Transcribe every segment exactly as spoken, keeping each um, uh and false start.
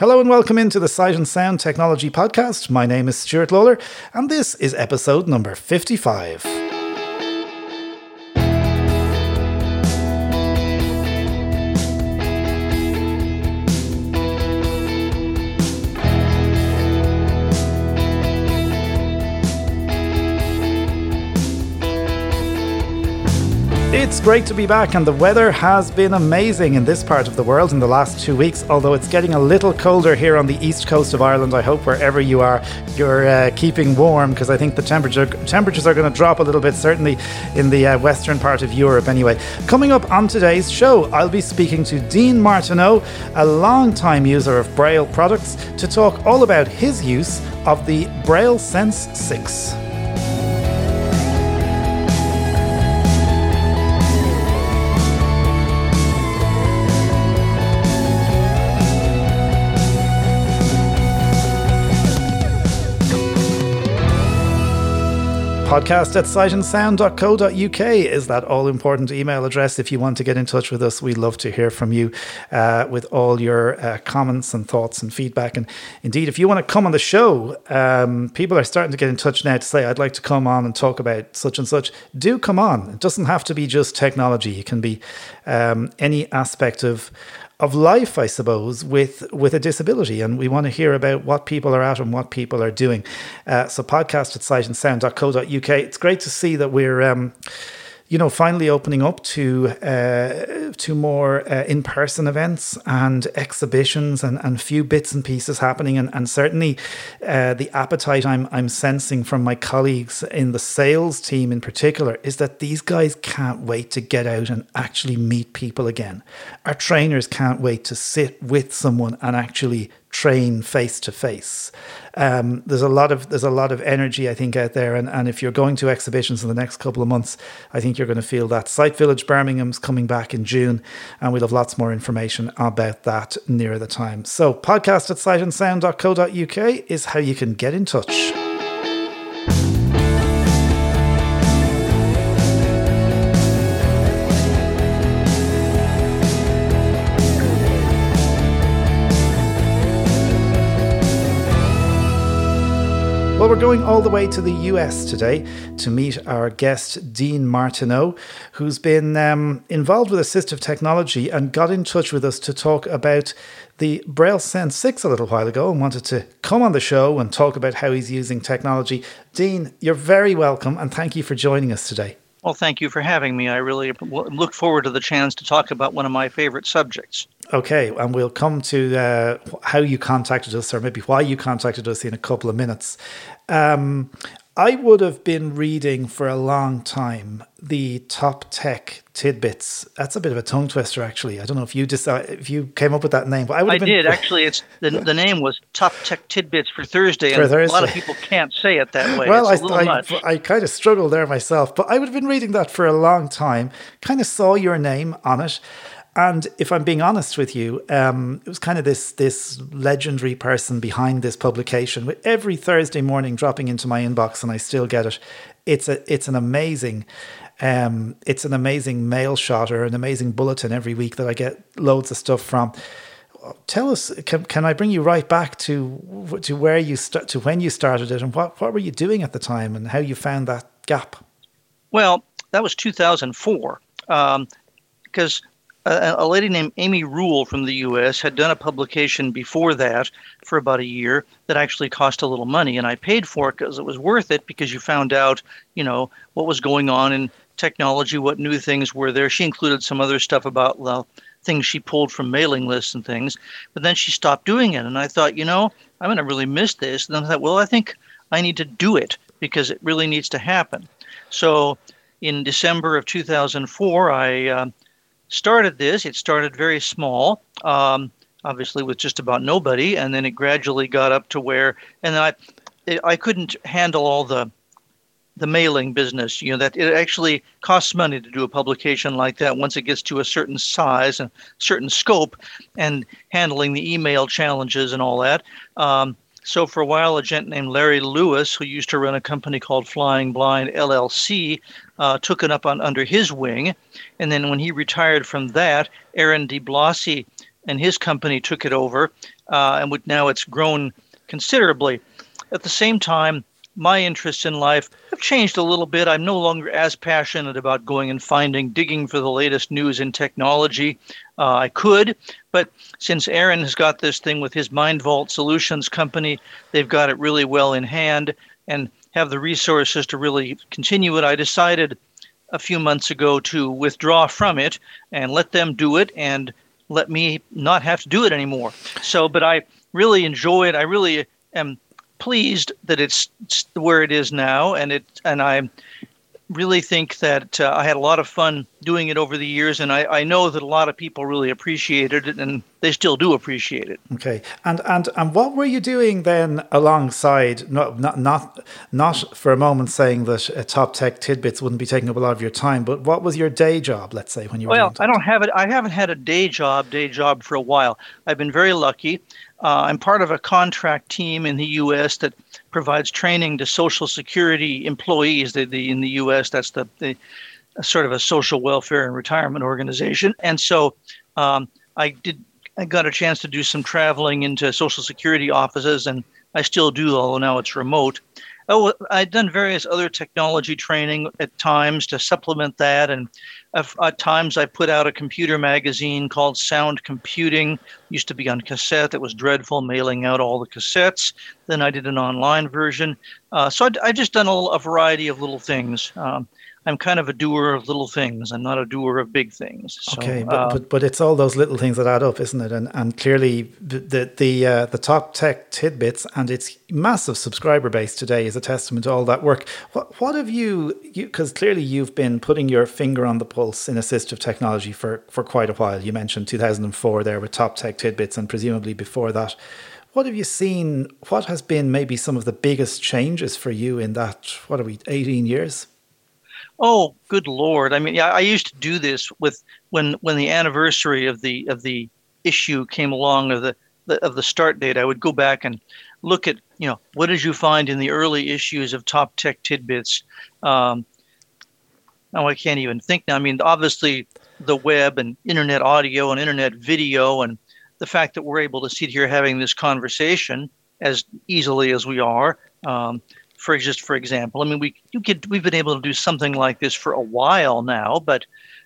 Hello and welcome into the Sight and Sound Technology Podcast. My name is Stuart Lawler and this is episode number fifty-five. It's great to be back, and the weather has been amazing in this part of the world in the last two weeks, although it's getting a little colder here on the east coast of Ireland. I hope wherever you are, you're uh, keeping warm, because I think the temperature temperatures are going to drop a little bit, certainly in the uh, western part of Europe anyway. Coming up on today's show, I'll be speaking to Dean Martineau, a long-time user of Braille products, to talk all about his use of the Braille Sense six. Podcast at sight and sound dot co dot uk is that all-important email address. If you want to get in touch with us, we'd love to hear from you uh, with all your uh, comments and thoughts and feedback. And indeed, if you want to come on the show, um, people are starting to get in touch now to say, I'd like to come on and talk about such and such. Do come on. It doesn't have to be just technology. It can be um, any aspect of of life, I suppose, with with a disability. And we want to hear about what people are at and what people are doing. Uh, so podcast at sight and sound dot co dot uk. It's great to see that we're, um, you know, finally opening up to uh, to more uh, in-person events and exhibitions and, and few bits and pieces happening. And, and certainly uh, the appetite I'm I'm sensing from my colleagues in the sales team in particular is that these guys can't wait to get out and actually meet people again. Our trainers can't wait to sit with someone and actually train face to face. Um, there's a lot of there's a lot of energy, I think, out there, and, and if you're going to exhibitions in the next couple of months, I think you're going to feel that. Sight Village Birmingham's coming back in June, and we'll have lots more information about that near the time. So podcast at sight and sound dot co dot uk is how you can get in touch. Well, we're going all the way to the U S today to meet our guest, Dean Martineau, who's been um, involved with assistive technology and got in touch with us to talk about the Braille Sense six a little while ago and wanted to come on the show and talk about how he's using technology. Dean, you're very welcome, and thank you for joining us today. Well, thank you for having me. I really look forward to the chance to talk about one of my favorite subjects. Okay, and we'll come to uh, how you contacted us, or maybe why you contacted us, in a couple of minutes. Um, I would have been reading for a long time the Top Tech Tidbits. That's a bit of a tongue twister, actually. I don't know if you decide, if you came up with that name, but I would. I have been... did actually. It's the the name was Top Tech Tidbits for Thursday, for and Thursday. A lot of people can't say it that way. Well, it's a I, little I, much. I kind of struggled there myself, but I would have been reading that for a long time. Kind of saw your name on it. And if I'm being honest with you, um, it was kind of this this legendary person behind this publication, with every Thursday morning dropping into my inbox, and I still get it. It's a it's an amazing, um, it's an amazing mail shot or an amazing bulletin every week that I get loads of stuff from. Tell us, can can I bring you right back to to where you st- to when you started it, and what what were you doing at the time, and how you found that gap? Well, that was two thousand four, um, because. A, a lady named Amy Rule from the U S had done a publication before that for about a year that actually cost a little money, and I paid for it because it was worth it, because you found out, you know, what was going on in technology, what new things were there. She included some other stuff about the things she pulled from mailing lists and things, but then she stopped doing it, and I thought, you know, I'm going to really miss this. And then I thought, well, I think I need to do it because it really needs to happen. So in December of two thousand four, I uh, started this. It started very small, um, obviously with just about nobody, and then it gradually got up to where, and then I, it, I couldn't handle all the, the mailing business. You know, that it actually costs money to do a publication like that once it gets to a certain size and certain scope, and handling the email challenges and all that. Um, So for a while, a gent named Larry Lewis, who used to run a company called Flying Blind L L C, uh, took it up on under his wing. And then when he retired from that, Aaron DeBlasi and his company took it over, uh, and would, now it's grown considerably. At the same time, my interests in life have changed a little bit. I'm no longer as passionate about going and finding, digging for the latest news in technology. Uh, I could, but since Aaron has got this thing with his MindVault Solutions company, they've got it really well in hand and have the resources to really continue it. I decided a few months ago to withdraw from it and let them do it and let me not have to do it anymore. So, but I really enjoy it. I really am pleased that it's, it's where it is now, and it and I really think that uh, I had a lot of fun doing it over the years, and I, I know that a lot of people really appreciated it, and they still do appreciate it. Okay, and and and what were you doing then alongside? Not not not not for a moment saying that uh, Top Tech Tidbits wouldn't be taking up a lot of your time, but what was your day job? Let's say when you were well, doing I don't have it. I haven't had a day job day job for a while. I've been very lucky. Uh, I'm part of a contract team in the U S that provides training to Social Security employees. The, the, in the U S, that's the, the sort of a social welfare and retirement organization. And so um, I did. I got a chance to do some traveling into Social Security offices, and I still do, although now it's remote. Oh, I'd done various other technology training at times to supplement that, and at times I put out a computer magazine called Sound Computing. It used to be on cassette. It was dreadful, mailing out all the cassettes. Then I did an online version. Uh, so I'd, I've just done a, a variety of little things. Um, I'm kind of a doer of little things. I'm not a doer of big things. So, okay, but, uh, but but it's all those little things that add up, isn't it? And and clearly the the the, uh, the Top Tech Tidbits and its massive subscriber base today is a testament to all that work. What what have you? Because clearly you've been putting your finger on the pulse in assistive technology for for quite a while. You mentioned two thousand four there with Top Tech Tidbits, and presumably before that. What have you seen? What has been maybe some of the biggest changes for you in that? What are we? eighteen years. Oh, good Lord! I mean, I, I used to do this with when when the anniversary of the of the issue came along of the, the of the start date. I would go back and look at, you know, what did you find in the early issues of Top Tech Tidbits. Um, now I can't even think now. I mean, obviously the web and internet audio and internet video, and the fact that we're able to sit here having this conversation as easily as we are. Um, For just for example, I mean, we you could we've been able to do something like this for a while now, but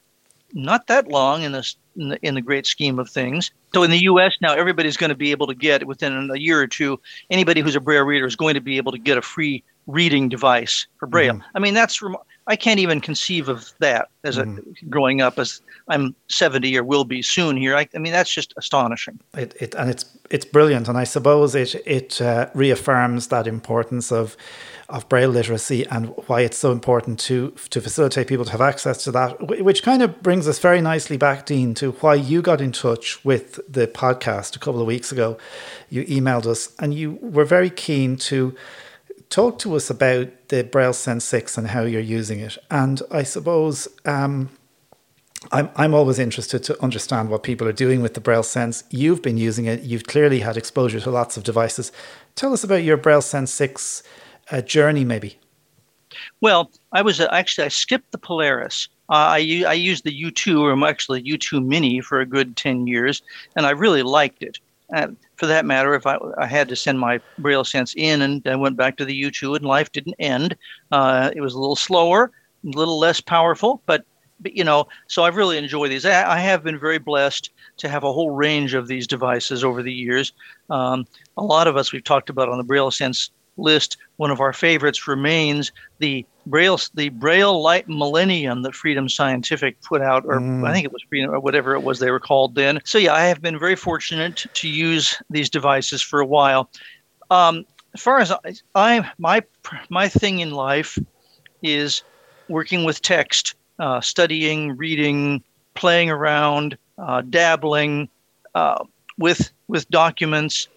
not that long in this in the, in the great scheme of things. So in the U S now, everybody's going to be able to get within a year or two. Anybody who's a Braille reader is going to be able to get a free reading device for Braille. Mm-hmm. I mean, that's rem- I can't even conceive of that as mm-hmm. a growing up as I'm seventy or will be soon here. I, I mean, that's just astonishing. It, it and it's it's brilliant, and I suppose it it uh, reaffirms that importance of of Braille literacy and why it's so important to to facilitate people to have access to that. Which kind of brings us very nicely back, Dean, to why you got in touch with the podcast a couple of weeks ago. You emailed us, and you were very keen to talk to us about the Braille Sense six and how you're using it. And I suppose um, I'm I'm always interested to understand what people are doing with the Braille Sense. You've been using it. You've clearly had exposure to lots of devices. Tell us about your Braille Sense six uh, journey, maybe. Well, I was uh, actually I skipped the Polaris. Uh, I I used the U two, or actually U two Mini, for a good ten years, and I really liked it. Uh, for that matter, if I, I had to send my Braille Sense in and I went back to the U two and life didn't end, uh, it was a little slower, a little less powerful, but, but you know, so I really enjoy these. I, I have been very blessed to have a whole range of these devices over the years. Um, a lot of us we've talked about on the Braille Sense list, one of our favorites remains the Braille, the Braille Light Millennium that Freedom Scientific put out, or mm. I think it was Freedom, or whatever it was they were called then. So yeah, I have been very fortunate to use these devices for a while. Um, as far as I, I, my my thing in life is working with text, uh, studying, reading, playing around, uh, dabbling uh, with with documents,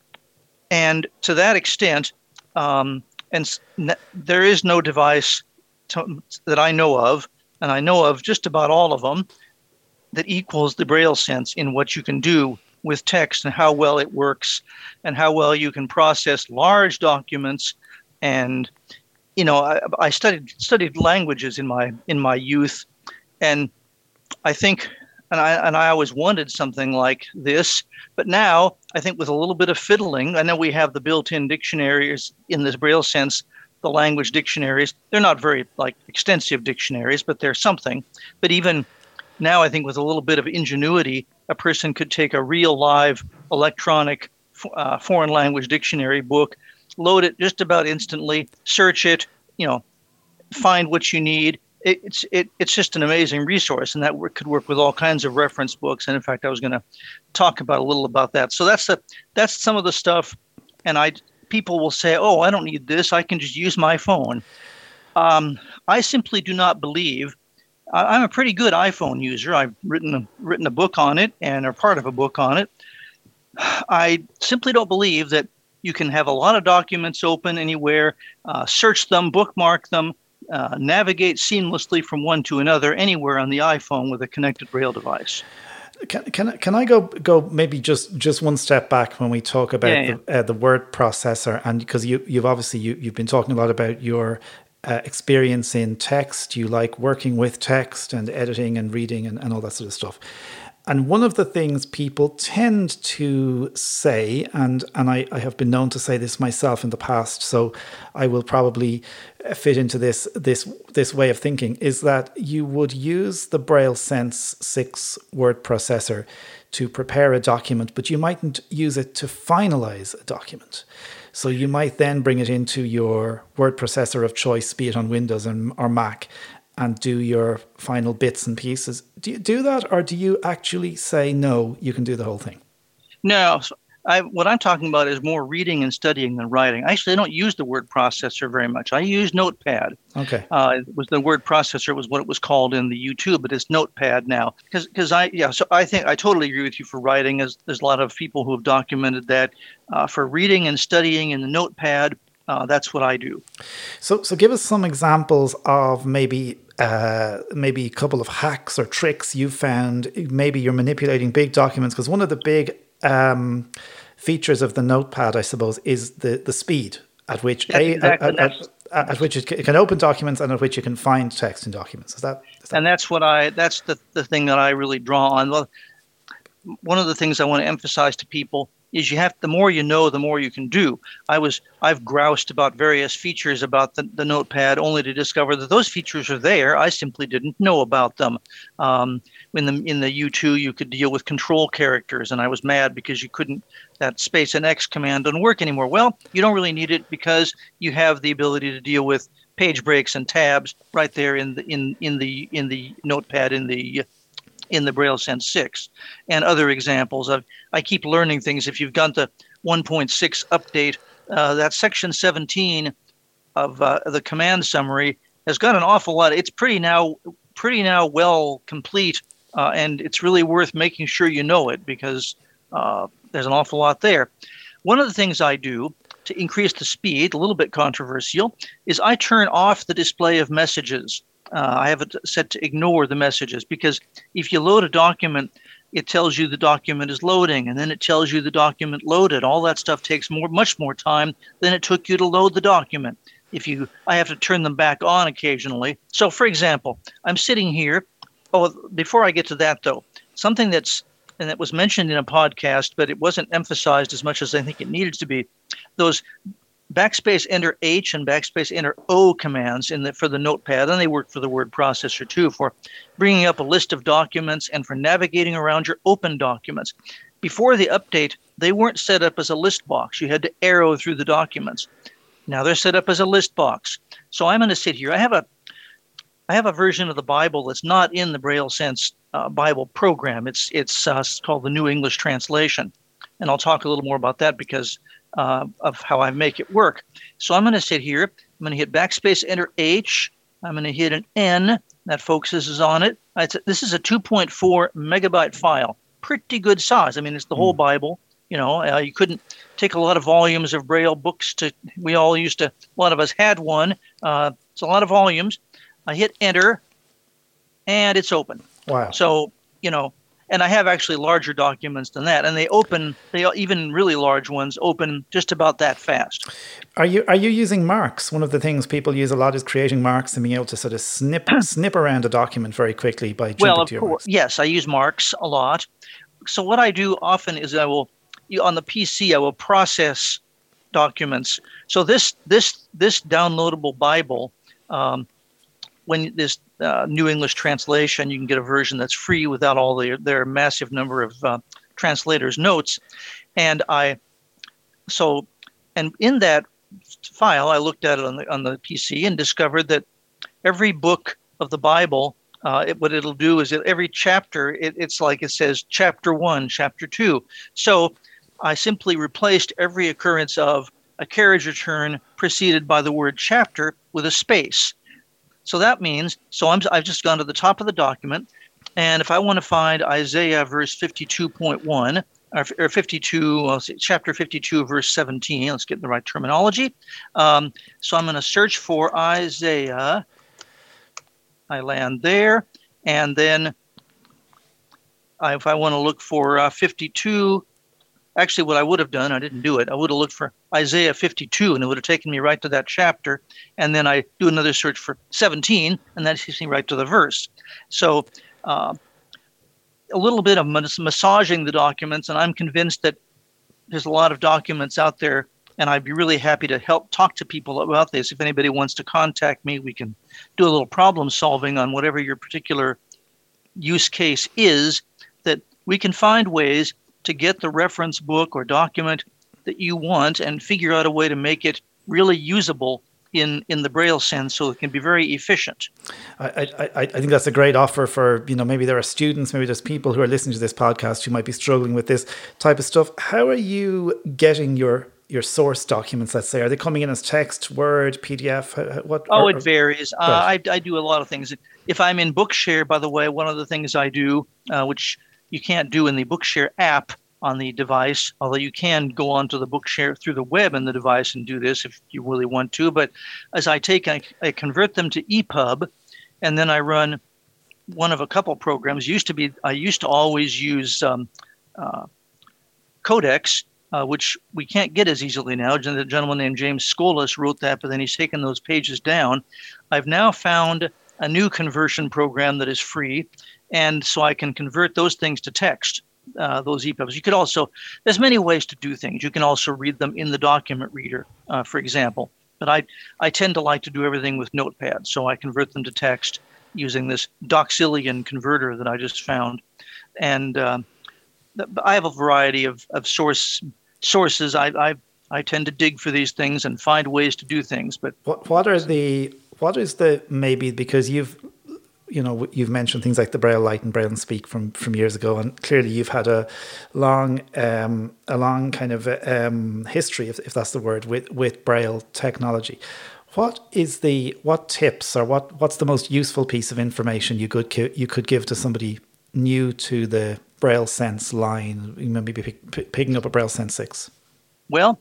and to that extent. Um, and there is no device to, that I know of, and I know of just about all of them, that equals the Braille Sense in what you can do with text and how well it works and how well you can process large documents. And, you know, I, I studied studied languages in my in my youth, and I think and I and I always wanted something like this. But now I think with a little bit of fiddling, I know we have the built-in dictionaries in this Braille sense, the language dictionaries. They're not very like extensive dictionaries, but they're something. But even now, I think with a little bit of ingenuity, a person could take a real live electronic uh, foreign language dictionary book, load it just about instantly, search it, you know, find what you need. It, it's it, it's just an amazing resource, and that work, could work with all kinds of reference books. And in fact, I was going to talk about a little about that. So that's the that's some of the stuff. And I people will say, "Oh, I don't need this. I can just use my phone." Um, I simply do not believe. I, I'm a pretty good iPhone user. I've written a, written a book on it and are part of a book on it. I simply don't believe that you can have a lot of documents open anywhere, uh, search them, bookmark them, uh, navigate seamlessly from one to another anywhere on the iPhone with a connected Braille device. Can can can I go go maybe just, just one step back when we talk about yeah, yeah. the uh, the word processor, and because you you've obviously you you've been talking a lot about your uh, experience in text. You like working with text and editing and reading and, and all that sort of stuff. And one of the things people tend to say, and, and I, I have been known to say this myself in the past, so I will probably fit into this this this way of thinking, is that you would use the Braille Sense six word processor to prepare a document, but you mightn't use it to finalize a document. So you might then bring it into your word processor of choice, be it on Windows and, or Mac, and do your final bits and pieces. Do you do that, or do you actually say, no, you can do the whole thing? No, I, what I'm talking about is more reading and studying than writing. Actually, I don't use the word processor very much. I use Notepad. Okay. Uh, it was the word processor was what it was called in the YouTube, but it's Notepad now. Because because I yeah, so I think I totally agree with you for writing. As there's a lot of people who have documented that. Uh, for reading and studying in the Notepad, uh, that's what I do. So so give us some examples of maybe. Uh, maybe a couple of hacks or tricks you found. Maybe you're manipulating big documents, because one of the big um, features of the Notepad, I suppose, is the, the speed at which a, exactly. at, at, at, at which it can open documents and at which you can find text in documents. Is that? Is that... And that's what I. That's the the thing that I really draw on. Well, one of the things I want to emphasize to people is you have the more you know, the more you can do. I was I've groused about various features about the, the Notepad, only to discover that those features are there. I simply didn't know about them. Um, in the in the U two, you could deal with control characters, and I was mad because you couldn't. That space and X command doesn't work anymore. Well, you don't really need it because you have the ability to deal with page breaks and tabs right there in the in in the in the Notepad in the in the Braille Sense six, and other examples of. I keep learning things. If you've got the one point six update, uh, that section seventeen of uh, the command summary has got an awful lot. It's pretty now pretty now well complete, uh, and it's really worth making sure you know it, because uh, there's an awful lot there. One of the things I do to increase the speed, a little bit controversial, is I turn off the display of messages. Uh, I have it set to ignore the messages, because if you load a document, it tells you the document is loading, and then it tells you the document loaded. All that stuff takes more, much more time than it took you to load the document. If you, I have to turn them back on occasionally. So, for example, I'm sitting here. Oh, before I get to that, though, something that's and that was mentioned in a podcast, but it wasn't emphasized as much as I think it needed to be. Those backspace enter H and backspace enter O commands in the, for the Notepad, and they work for the word processor too, for bringing up a list of documents and for navigating around your open documents. Before the update, they weren't set up as a list box. You had to arrow through the documents. Now they're set up as a list box. So I'm going to sit here. I have a I have a version of the Bible that's not in the Braille Sense uh, Bible program. It's it's, uh, it's called the New English Translation, and I'll talk a little more about that because Uh, of how I make it work. So I'm going to sit here. I'm going to hit backspace enter H. I'm going to hit an N that focuses on it. It's, this is a two point four megabyte file. Pretty good size. I mean, it's the whole mm. Bible. You know, uh, you couldn't take a lot of volumes of Braille books to. We all used to. A lot of us had one. Uh, it's a lot of volumes. I hit enter, and it's open. Wow. So you know, and I have actually larger documents than that, and they open. They even really large ones open just about that fast. Are you are you using marks? One of the things people use a lot is creating marks and being able to sort of snip snip around a document very quickly by jumping Well, of to your course, marks. yes, I use marks a lot. So what I do often is I will, on the P C, I will process documents. So this this this downloadable Bible, um, when this uh, New English translation, you can get a version that's free without all their their massive number of uh, translators' notes, and I so and in that file, I looked at it on the on the P C and discovered that every book of the Bible. Uh, it, what it'll do is that every chapter, it, it's like it says chapter one, chapter two. So I simply replaced every occurrence of a carriage return preceded by the word chapter with a space. So that means, so I'm, I've just gone to the top of the document, and if I want to find Isaiah verse fifty-two point one, or, or fifty-two, well, chapter fifty-two, verse seventeen, let's get the right terminology. Um, so I'm going to search for Isaiah. I land there, and then I, if I want to look for uh, fifty-two, actually what I would have done, I didn't do it, I would have looked for Isaiah fifty-two, and it would have taken me right to that chapter, and then I do another search for seventeen, and that takes me right to the verse. So uh, a little bit of massaging the documents, and I'm convinced that there's a lot of documents out there, and I'd be really happy to help talk to people about this. If anybody wants to contact me, we can do a little problem solving on whatever your particular use case is, that we can find ways to get the reference book or document that you want and figure out a way to make it really usable in, in the Braille sense so it can be very efficient. I, I, I think that's a great offer for, you know, maybe there are students, maybe there's people who are listening to this podcast who might be struggling with this type of stuff. How are you getting your your source documents, let's say? Are they coming in as text, Word, P D F? What? Oh, or, it varies. Right. Uh, I, I do a lot of things. If I'm in Bookshare, by the way, one of the things I do, uh, which you can't do in the Bookshare app on the device, although you can go onto the Bookshare through the web in the device and do this if you really want to. But as I take, I, I convert them to E P U B, and then I run one of a couple programs. Used to be, I used to always use um, uh, Codex, Uh, which we can't get as easily now. The gentleman named James Skolas wrote that, but then he's taken those pages down. I've now found a new conversion program that is free, and so I can convert those things to text, uh, those E P U Bs. You could also, there's many ways to do things. You can also read them in the document reader, uh, for example. But I, I tend to like to do everything with Notepad, so I convert them to text using this Doxilian converter that I just found. And uh, I have a variety of, of source sources. I, I I tend to dig for these things and find ways to do things. But what what are the what is the maybe because you've you know you've mentioned things like the Braille Light and Braille and Speak from from years ago, and clearly you've had a long um, a long kind of um, history, if, if that's the word, with with Braille technology. What is the what tips or what what's the most useful piece of information you could you could give to somebody new to the Braille Sense line, maybe pick, pick, picking up a Braille Sense six? Well,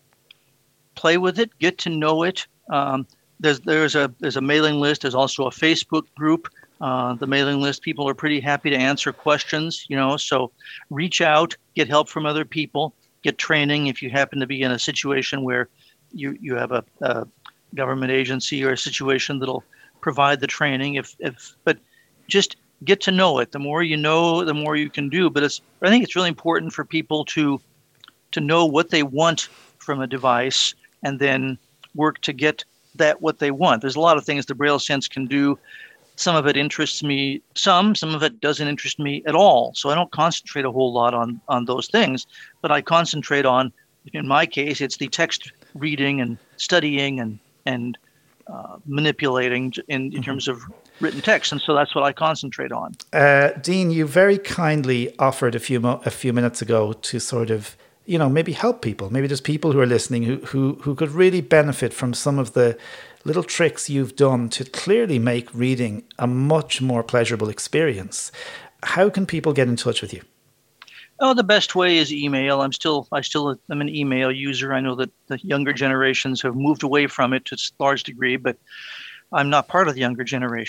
play with it, get to know it. Um, there's there's a there's a mailing list. There's also a Facebook group. Uh, the mailing list, people are pretty happy to answer questions, you know. So reach out, get help from other people, get training if you happen to be in a situation where you you have a, a government agency or a situation that'll provide the training. If if but just get to know it. The more you know, the more you can do. But it's I think it's really important for people to to know what they want from a device and then work to get that what they want. There's a lot of things the Braille Sense can do. Some of it interests me some, some of it doesn't interest me at all. So I don't concentrate a whole lot on on those things, but I concentrate on, in my case, it's the text reading and studying and and uh, manipulating in, in terms of written text, and so that's what I concentrate on. Uh, Dean, you very kindly offered a few mo- a few minutes ago to sort of, you know, maybe help people. Maybe there's people who are listening who who who could really benefit from some of the little tricks you've done to clearly make reading a much more pleasurable experience. How can people get in touch with you? Oh, the best way is email. I'm still, I still am an email user. I know that the younger generations have moved away from it to a large degree, but I'm not part of the younger generation.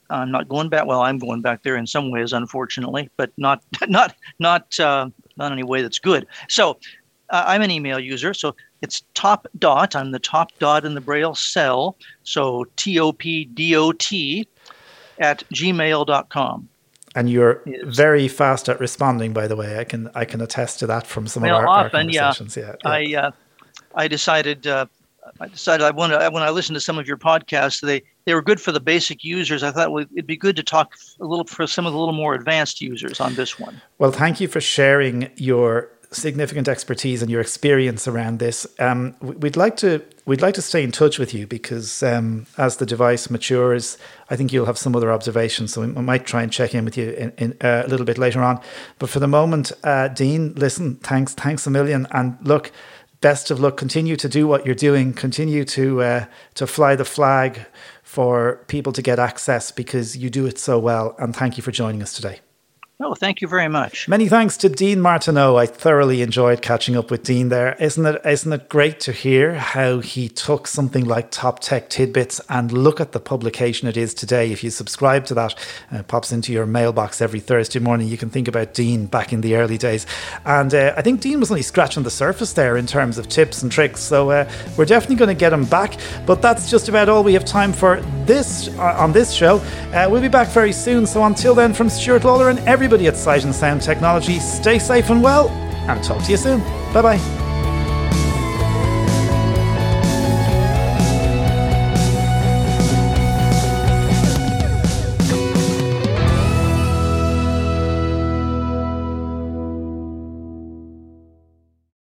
I'm not going back. Well, I'm going back there in some ways, unfortunately, but not not not uh, not any way that's good. So uh, I'm an email user. So it's top dot. I'm the top dot in the Braille cell. So T O P D O T at gmail dot com. And you're very fast at responding, by the way. I can I can attest to that from some well, of our, often, our conversations. Yeah, yeah, yeah. I uh, I decided uh, I decided I want to when I listened to some of your podcasts, they they were good for the basic users. I thought well, it'd be good to talk a little for some of the little more advanced users on this one. Well, thank you for sharing your significant expertise and your experience around this. Um, we'd like to we'd like to stay in touch with you because um, as the device matures, I think you'll have some other observations. So we might try and check in with you in, in, uh, a little bit later on. But for the moment, uh, Dean, listen, thanks, thanks a million, and look, best of luck. Continue to do what you're doing. Continue to uh, to fly the flag for people to get access because you do it so well. And thank you for joining us today. Oh, thank you very much. Many thanks to Dean Martineau. I thoroughly enjoyed catching up with Dean there. Isn't it, isn't it great to hear how he took something like Top Tech Tidbits and look at the publication it is today. If you subscribe to that, uh, it pops into your mailbox every Thursday morning. You can think about Dean back in the early days. And uh, I think Dean was only scratching the surface there in terms of tips and tricks. So uh, we're definitely going to get him back. But that's just about all we have time for this uh, on this show. Uh, we'll be back very soon. So until then, from Stuart Lawler and everybody at Sight and Sound Technology, stay safe and well, and talk to you soon. Bye bye.